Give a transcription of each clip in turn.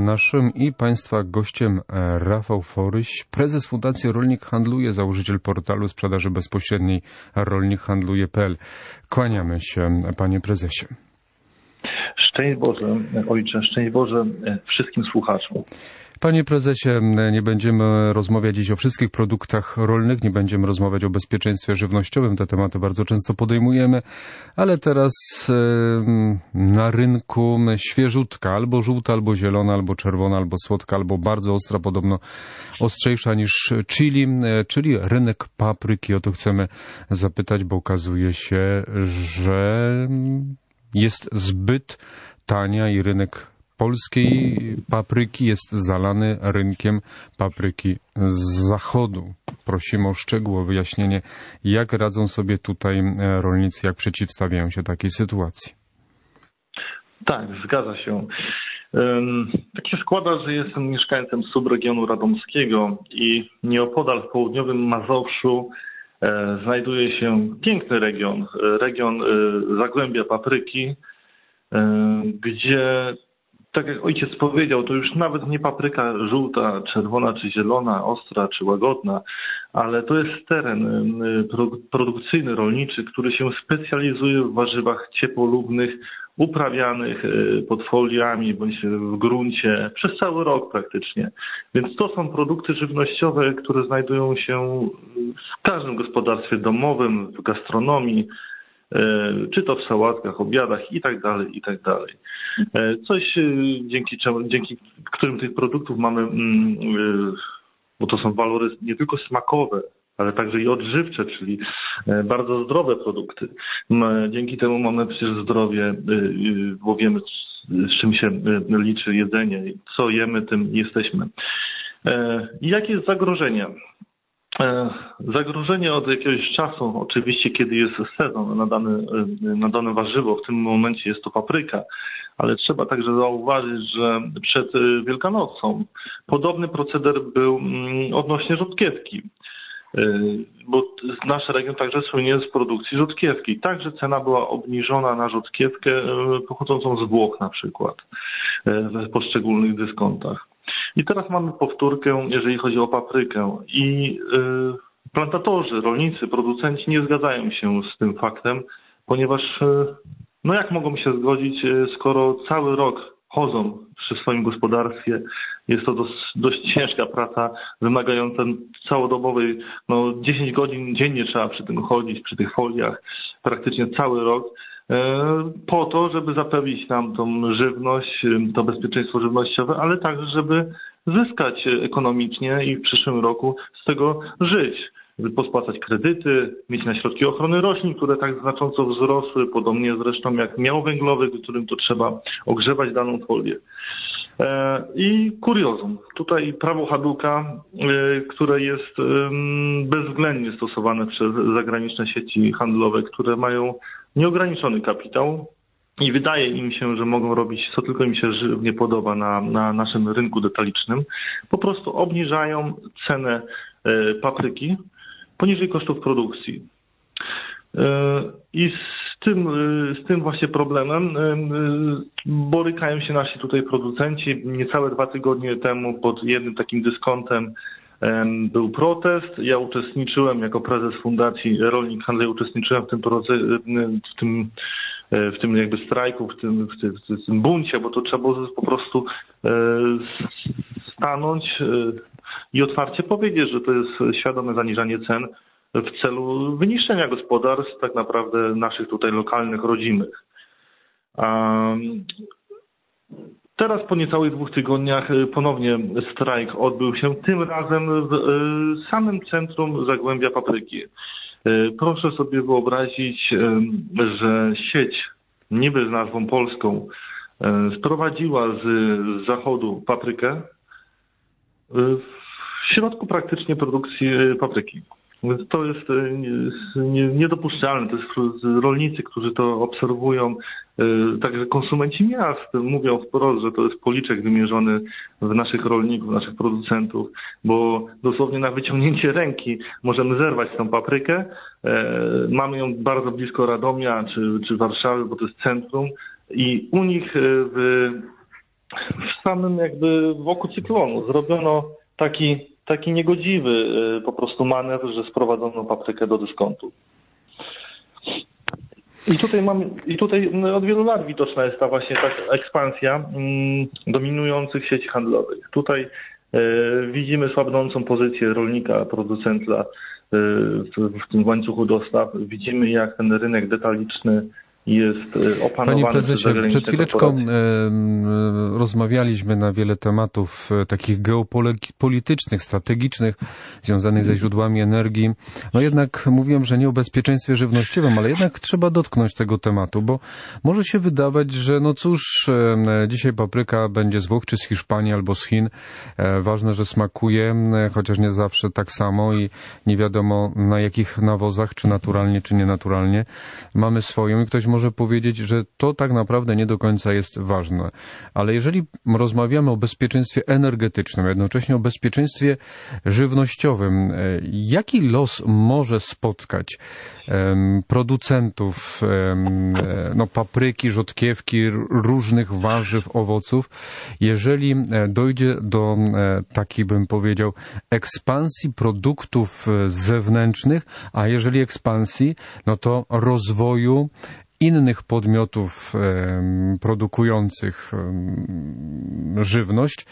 Naszym i Państwa gościem Rafał Foryś, prezes Fundacji Rolnik Handluje, założyciel portalu sprzedaży bezpośredniej rolnikhandluje.pl. Kłaniamy się, panie prezesie. Szczęść Boże, ojcze, szczęść Boże wszystkim słuchaczom. Panie prezesie, nie będziemy rozmawiać dziś o wszystkich produktach rolnych, nie będziemy rozmawiać o bezpieczeństwie żywnościowym, te tematy bardzo często podejmujemy, ale teraz na rynku świeżutka, albo żółta, albo zielona, albo czerwona, albo słodka, albo bardzo ostra, podobno ostrzejsza niż chili, czyli rynek papryki. O to chcemy zapytać, bo okazuje się, że jest zbyt tania i rynek polskiej papryki jest zalany rynkiem papryki z zachodu. Prosimy o szczegółowe wyjaśnienie, jak radzą sobie tutaj rolnicy, jak przeciwstawiają się takiej sytuacji. Tak, zgadza się. Tak się składa, że jestem mieszkańcem subregionu radomskiego i nieopodal w południowym Mazowszu znajduje się piękny region Zagłębia Papryki, gdzie, tak jak ojciec powiedział, to już nawet nie papryka żółta, czerwona czy zielona, ostra czy łagodna, ale to jest teren produkcyjny, rolniczy, który się specjalizuje w warzywach ciepłolubnych, uprawianych pod foliami bądź w gruncie przez cały rok praktycznie. Więc to są produkty żywnościowe, które znajdują się w każdym gospodarstwie domowym, w gastronomii, czy to w sałatkach, obiadach i tak dalej, i tak dalej. Coś, dzięki którym tych produktów mamy, bo to są walory nie tylko smakowe, ale także i odżywcze, czyli bardzo zdrowe produkty. Dzięki temu mamy przecież zdrowie, bo wiemy, z czym się liczy jedzenie. Co jemy, tym jesteśmy. I jakie jest zagrożenie? Zagrożenie od jakiegoś czasu, oczywiście kiedy jest sezon na dane warzywo, w tym momencie jest to papryka, ale trzeba także zauważyć, że przed Wielkanocą podobny proceder był odnośnie rzodkiewki, bo nasz region także słynie z produkcji rzodkiewki. Także cena była obniżona na rzodkiewkę pochodzącą z Włoch na przykład w poszczególnych dyskontach. I teraz mamy powtórkę, jeżeli chodzi o paprykę. I plantatorzy, rolnicy, producenci nie zgadzają się z tym faktem, ponieważ no jak mogą się zgodzić, skoro cały rok chodzą przy swoim gospodarstwie. Jest to dość ciężka praca, wymagająca całodobowej, 10 godzin dziennie trzeba przy tym chodzić, przy tych foliach, praktycznie cały rok, po to, żeby zapewnić nam tą żywność, to bezpieczeństwo żywnościowe, ale także, żeby zyskać ekonomicznie i w przyszłym roku z tego żyć. Pospłacać kredyty, mieć na środki ochrony roślin, które tak znacząco wzrosły, podobnie zresztą jak miał węglowy, w którym to trzeba ogrzewać daną folię. I kuriozum. Tutaj prawo Haduka, które jest bezwzględnie stosowane przez zagraniczne sieci handlowe, które mają nieograniczony kapitał i wydaje im się, że mogą robić co tylko im się żywnie podoba na naszym rynku detalicznym, po prostu obniżają cenę papryki poniżej kosztów produkcji. I z tym właśnie problemem borykają się nasi tutaj producenci. Niecałe 2 tygodnie temu pod jednym takim dyskontem był protest. Ja uczestniczyłem jako prezes Fundacji Rolnik Handluje, uczestniczyłem w tym jakby strajku, w tym buncie, bo to trzeba było po prostu stanąć i otwarcie powiedzieć, że to jest świadome zaniżanie cen w celu wyniszczenia gospodarstw, tak naprawdę naszych tutaj lokalnych, rodzimych. Teraz po niecałych 2 tygodniach ponownie strajk odbył się, tym razem w samym centrum Zagłębia Papryki. Proszę sobie wyobrazić, że sieć niby z nazwą polską sprowadziła z zachodu paprykę w środku praktycznie produkcji papryki. Więc to jest niedopuszczalne. To jest rolnicy, którzy to obserwują, także konsumenci miast mówią wprost, że to jest policzek wymierzony w naszych rolników, w naszych producentów, bo dosłownie na wyciągnięcie ręki możemy zerwać tą paprykę. Mamy ją bardzo blisko Radomia czy Warszawy, bo to jest centrum i u nich w samym jakby wokół cyklonu zrobiono taki niegodziwy po prostu manewr, że sprowadzono paprykę do dyskontu. I tutaj od wielu lat widoczna jest ta właśnie ta ekspansja dominujących sieci handlowych. Tutaj widzimy słabnącą pozycję rolnika, producenta w tym łańcuchu dostaw. Widzimy, jak ten rynek detaliczny jest opanowany. Panie prezesie, przed chwileczką rozmawialiśmy na wiele tematów takich geopolitycznych, strategicznych, związanych ze źródłami energii. No jednak mówiłem, że nie o bezpieczeństwie żywnościowym, ale jednak trzeba dotknąć tego tematu, bo może się wydawać, że no cóż, dzisiaj papryka będzie z Włoch, czy z Hiszpanii, albo z Chin. Ważne, że smakuje, chociaż nie zawsze tak samo i nie wiadomo na jakich nawozach, czy naturalnie, czy nienaturalnie. Mamy swoją i ktoś może powiedzieć, że to tak naprawdę nie do końca jest ważne. Ale jeżeli rozmawiamy o bezpieczeństwie energetycznym, jednocześnie o bezpieczeństwie żywnościowym, jaki los może spotkać producentów papryki, rzodkiewki, różnych warzyw, owoców, jeżeli dojdzie do takiej, bym powiedział, ekspansji produktów zewnętrznych, a jeżeli ekspansji, no to rozwoju innych podmiotów produkujących żywność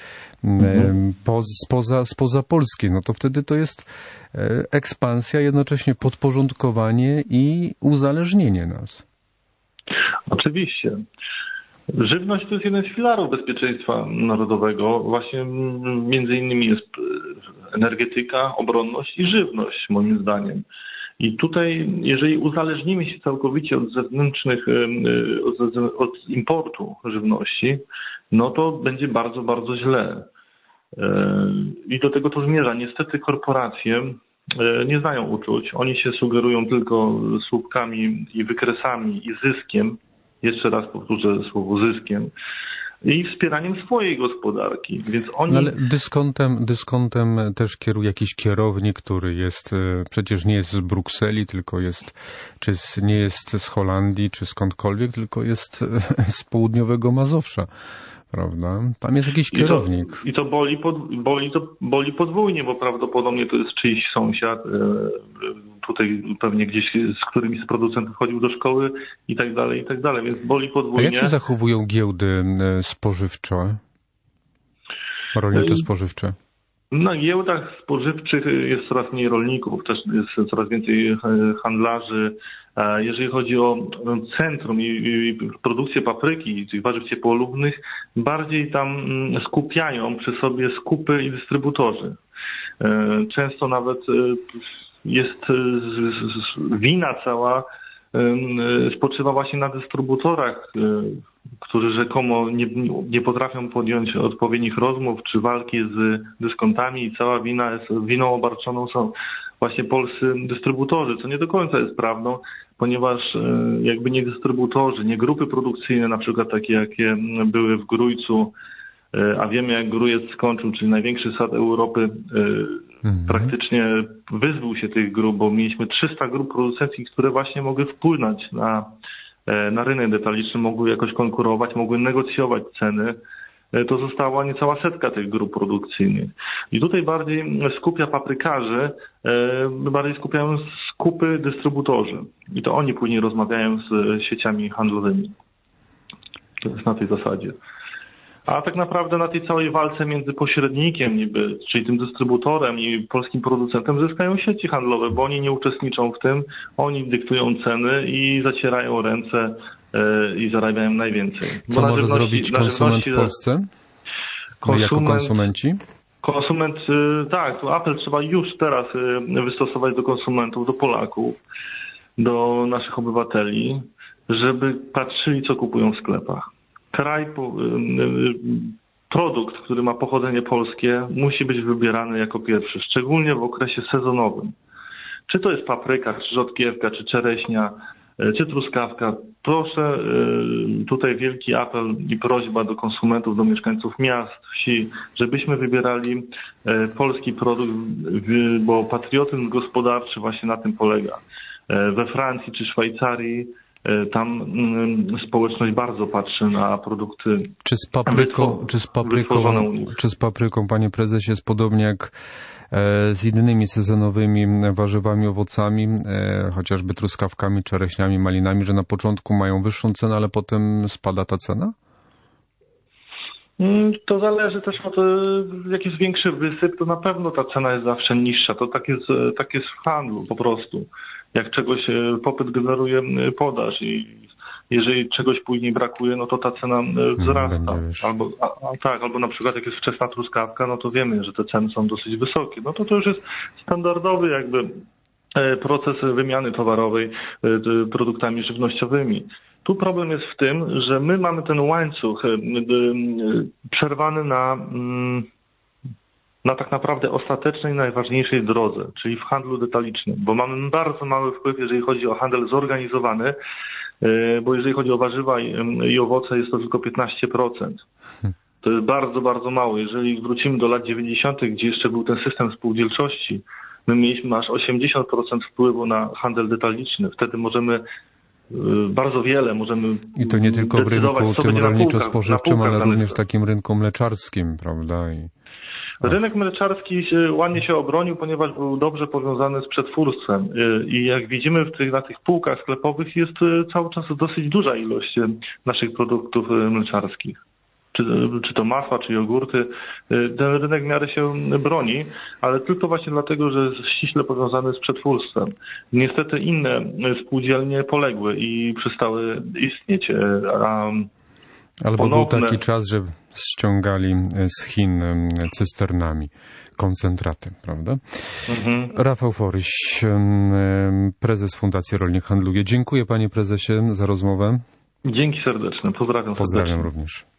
spoza Polski, no to wtedy to jest ekspansja, jednocześnie podporządkowanie i uzależnienie nas. Oczywiście. Żywność to jest jeden z filarów bezpieczeństwa narodowego. Właśnie między innymi jest energetyka, obronność i żywność, moim zdaniem. I tutaj, jeżeli uzależnimy się całkowicie od zewnętrznych, od importu żywności, no to będzie bardzo, bardzo źle. I do tego to zmierza. Niestety korporacje nie znają uczuć. Oni się sugerują tylko słupkami i wykresami i zyskiem. Jeszcze raz powtórzę słowo zyskiem. I wspieraniem swojej gospodarki. Więc oni... Ale dyskontem też kieruje jakiś kierownik, który jest, przecież nie jest z Brukseli, tylko jest, nie jest z Holandii, czy skądkolwiek, tylko jest z południowego Mazowsza. Prawda? Tam jest jakiś kierownik. I to boli podwójnie, bo prawdopodobnie to jest czyjś sąsiad, tutaj pewnie gdzieś z którymś z producentów chodził do szkoły i tak dalej, więc boli podwójnie. A jak się zachowują giełdy spożywcze? Rolnicze spożywcze? Na giełdach spożywczych jest coraz mniej rolników, też jest coraz więcej handlarzy. Jeżeli chodzi o centrum i produkcję papryki i tych warzyw ciepłolubnych, bardziej tam skupiają przy sobie skupy i dystrybutorzy. Często nawet jest wina cała spoczywa właśnie na dystrybutorach, którzy rzekomo nie potrafią podjąć odpowiednich rozmów czy walki z dyskontami i cała wina jest winą obarczoną są właśnie polscy dystrybutorzy, co nie do końca jest prawdą, ponieważ jakby nie dystrybutorzy, nie grupy produkcyjne, na przykład takie, jakie były w Grójcu, a wiemy jak Grójec skończył, czyli największy sad Europy, praktycznie wyzbył się tych grup, bo mieliśmy 300 grup producenckich, które właśnie mogły wpłynąć na rynek detaliczny, mogły jakoś konkurować, mogły negocjować ceny. To została niecała setka tych grup produkcyjnych. I tutaj bardziej skupia paprykarzy, bardziej skupiają skupy dystrybutorzy. I to oni później rozmawiają z sieciami handlowymi. To jest na tej zasadzie. A tak naprawdę na tej całej walce między pośrednikiem niby, czyli tym dystrybutorem i polskim producentem zyskają sieci handlowe, bo oni nie uczestniczą w tym, oni dyktują ceny i zacierają ręce i zarabiają najwięcej. Co może zrobić konsument w Polsce? Jako konsumenci? Konsument, tak, tu apel trzeba już teraz wystosować do konsumentów, do Polaków, do naszych obywateli, żeby patrzyli, co kupują w sklepach. Produkt, który ma pochodzenie polskie, musi być wybierany jako pierwszy, szczególnie w okresie sezonowym. Czy to jest papryka, czy rzodkiewka, czy czereśnia, czy truskawka. Proszę, tutaj wielki apel i prośba do konsumentów, do mieszkańców miast, wsi, żebyśmy wybierali polski produkt, bo patriotyzm gospodarczy właśnie na tym polega. We Francji czy Szwajcarii Tam społeczność bardzo patrzy na produkty. Czy z papryką, panie prezesie, jest podobnie jak z innymi sezonowymi warzywami, owocami, chociażby truskawkami, czereśniami, malinami, że na początku mają wyższą cenę, ale potem spada ta cena? To zależy też od, jak jest większy wysyp, to na pewno ta cena jest zawsze niższa. To tak jest w handlu po prostu. Jak czegoś popyt generuje podaż i jeżeli czegoś później brakuje, no to ta cena wzrasta. Albo na przykład jak jest wczesna truskawka, no to wiemy, że te ceny są dosyć wysokie. No to już jest standardowy jakby proces wymiany towarowej produktami żywnościowymi. Tu problem jest w tym, że my mamy ten łańcuch przerwany na tak naprawdę ostatecznej, najważniejszej drodze, czyli w handlu detalicznym, bo mamy bardzo mały wpływ, jeżeli chodzi o handel zorganizowany, bo jeżeli chodzi o warzywa i owoce, jest to tylko 15%. To jest bardzo, bardzo mało. Jeżeli wrócimy do lat 90., gdzie jeszcze był ten system spółdzielczości, my mieliśmy aż 80% wpływu na handel detaliczny. Wtedy bardzo wiele możemy. I to nie tylko w rynku tym rolniczo-spożywczym, ale również w takim rynku mleczarskim, prawda? Rynek mleczarski ładnie się obronił, ponieważ był dobrze powiązany z przetwórstwem i jak widzimy na tych półkach sklepowych jest cały czas dosyć duża ilość naszych produktów mleczarskich. Czy to masła, czy jogurty. Ten rynek w miarę się broni, ale tylko właśnie dlatego, że jest ściśle powiązany z przetwórstwem. Niestety inne spółdzielnie poległy i przestały istnieć. Albo był taki czas, że ściągali z Chin cysternami koncentraty, prawda? Rafał Foryś, prezes Fundacji Rolnik Handluje. Dziękuję, panie prezesie, za rozmowę. Dzięki serdeczne. Pozdrawiam również.